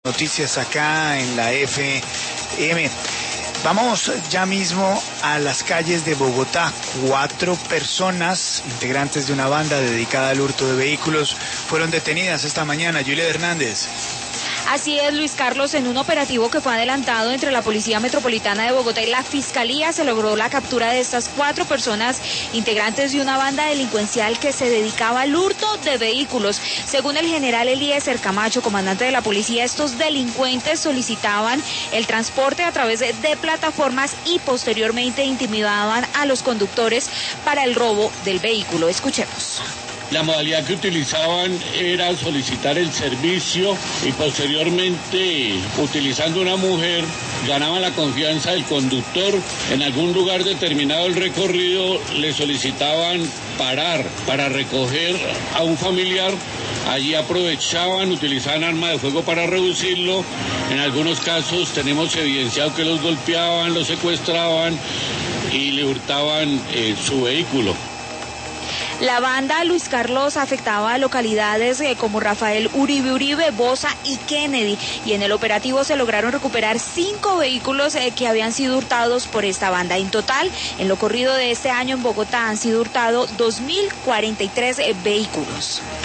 Noticias acá en la FM. Vamos ya mismo a las calles de Bogotá. 4 personas, integrantes de una banda dedicada al hurto de vehículos, fueron detenidas esta mañana. Julia Hernández. Así es, Luis Carlos, en un operativo que fue adelantado entre la Policía Metropolitana de Bogotá y la Fiscalía se logró la captura de estas 4 personas integrantes de una banda delincuencial que se dedicaba al hurto de vehículos. Según el general Eliezer Camacho, comandante de la policía, estos delincuentes solicitaban el transporte a través de plataformas y posteriormente intimidaban a los conductores para el robo del vehículo. Escuchemos. La modalidad que utilizaban era solicitar el servicio y posteriormente, utilizando una mujer, ganaban la confianza del conductor. En algún lugar determinado del recorrido le solicitaban parar para recoger a un familiar. Allí aprovechaban, utilizaban arma de fuego para reducirlo. En algunos casos tenemos evidenciado que los golpeaban, los secuestraban y le hurtaban su vehículo. La banda, Luis Carlos, afectaba a localidades como Rafael Uribe, Bosa y Kennedy, y en el operativo se lograron recuperar 5 vehículos que habían sido hurtados por esta banda. En total, en lo corrido de este año en Bogotá han sido hurtados 2.043 vehículos.